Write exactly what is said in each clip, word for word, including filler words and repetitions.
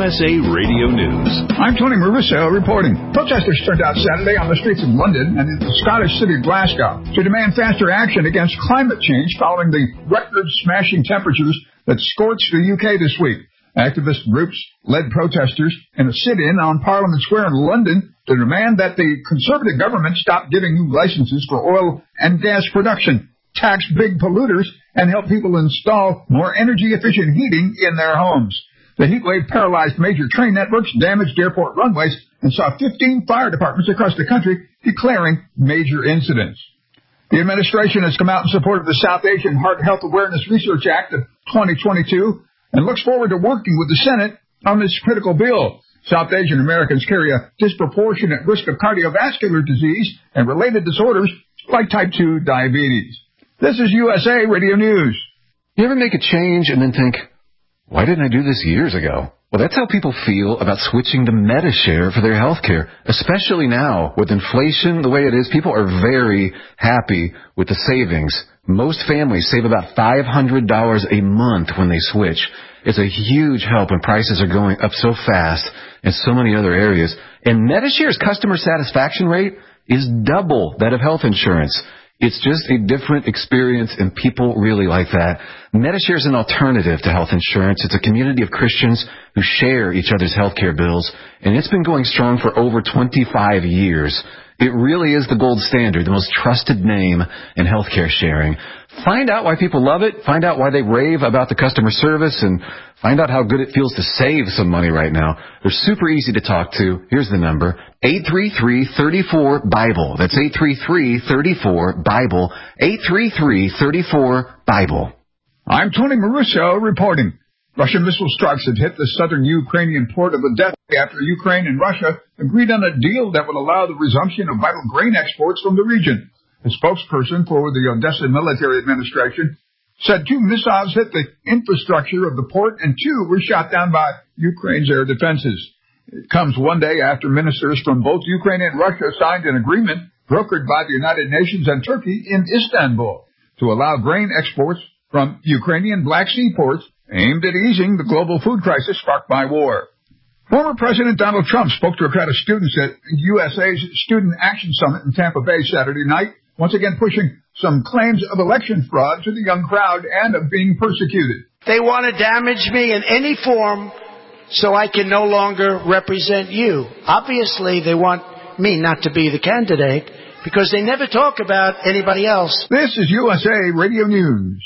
S A Radio News. I'm Tony Marusso reporting. Protesters turned out Saturday on the streets of London and in the Scottish city of Glasgow to demand faster action against climate change following the record-smashing temperatures that scorched the U K this week. Activist groups led protesters in a sit-in on Parliament Square in London to demand that the Conservative government stop giving new licenses for oil and gas production, tax big polluters, and help people install more energy-efficient heating in their homes. The heat wave paralyzed major train networks, damaged airport runways, and saw fifteen fire departments across the country declaring major incidents. The administration has come out in support of the South Asian Heart Health Awareness Research Act of twenty twenty-two and looks forward to working with the Senate on this critical bill. South Asian Americans carry a disproportionate risk of cardiovascular disease and related disorders like type two diabetes. This is U S A Radio News. You ever make a change and then think, why didn't I do this years ago? Well, that's how people feel about switching to Medi-Share for their health care, especially now with inflation the way it is. People are very happy with the savings. Most families save about five hundred dollars a month when they switch. It's a huge help when prices are going up so fast in so many other areas. And Medi-Share's customer satisfaction rate is double that of health insurance. It's just a different experience, and people really like that. Medi-Share is an alternative to health insurance. It's a community of Christians who share each other's health care bills, and it's been going strong for over twenty-five years. It really is the gold standard, the most trusted name in healthcare sharing. Find out why people love it. Find out why they rave about the customer service, and find out how good it feels to save some money right now. They're super easy to talk to. Here's the number, eight three three, three four, BIBLE. That's eight three three, three four, BIBLE, eight three three, three four, BIBLE. I'm Tony Marusso reporting. Russian missile strikes have hit the southern Ukrainian port of Odessa after Ukraine and Russia agreed on a deal that would allow the resumption of vital grain exports from the region. A spokesperson for the Odessa military administration said two missiles hit the infrastructure of the port and two were shot down by Ukraine's air defenses. It comes one day after ministers from both Ukraine and Russia signed an agreement brokered by the United Nations and Turkey in Istanbul to allow grain exports from Ukrainian Black Sea ports aimed at easing the global food crisis sparked by war. Former President Donald Trump spoke to a crowd of students at U S A's Student Action Summit in Tampa Bay Saturday night, once again pushing some claims of election fraud to the young crowd and of being persecuted. They want to damage me in any form so I can no longer represent you. Obviously, they want me not to be the candidate because they never talk about anybody else. This is U S A Radio News.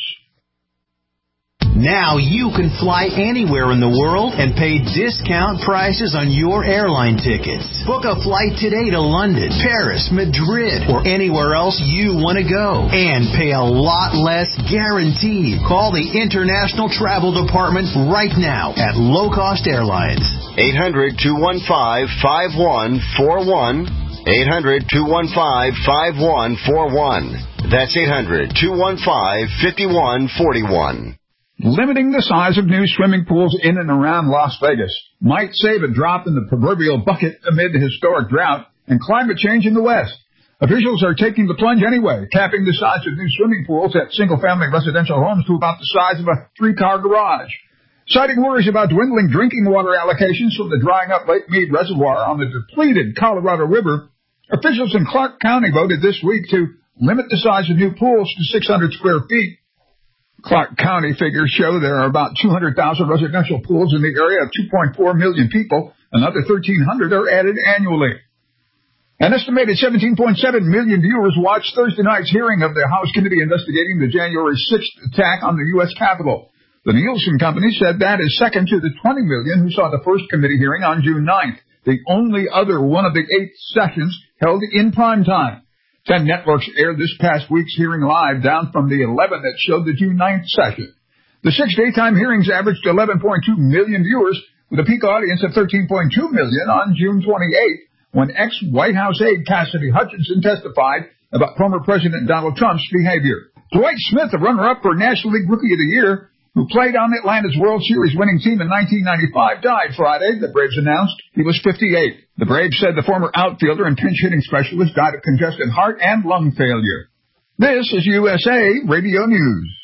Now you can fly anywhere in the world and pay discount prices on your airline tickets. Book a flight today to London, Paris, Madrid, or anywhere else you want to go. And pay a lot less guaranteed. Call the International Travel Department right now at Low Cost Airlines. eight hundred, two one five, five one four one. eight hundred, two one five, five one four one. That's eight hundred, two one five, five one four one. Limiting the size of new swimming pools in and around Las Vegas might save a drop in the proverbial bucket amid the historic drought and climate change in the West. Officials are taking the plunge anyway, capping the size of new swimming pools at single-family residential homes to about the size of a three-car garage. Citing worries about dwindling drinking water allocations from the drying up Lake Mead Reservoir on the depleted Colorado River, officials in Clark County voted this week to limit the size of new pools to six hundred square feet. Clark County figures show there are about two hundred thousand residential pools in the area of two point four million people. Another thirteen hundred are added annually. An estimated seventeen point seven million viewers watched Thursday night's hearing of the House committee investigating the January sixth attack on the U S Capitol. The Nielsen Company said that is second to the twenty million who saw the first committee hearing on June ninth, the only other one of the eight sessions held in prime time. Ten networks aired this past week's hearing live, down from the eleven that showed the June ninth session. The six daytime hearings averaged eleven point two million viewers, with a peak audience of thirteen point two million on June twenty-eighth, when ex-White House aide Cassidy Hutchinson testified about former President Donald Trump's behavior. Dwight Smith, the runner-up for National League Rookie of the Year, who played on Atlanta's World Series winning team in nineteen ninety-five, died Friday, the Braves announced. He was fifty-eight. The Braves said the former outfielder and pinch-hitting specialist died of congested heart and lung failure. This is U S A Radio News.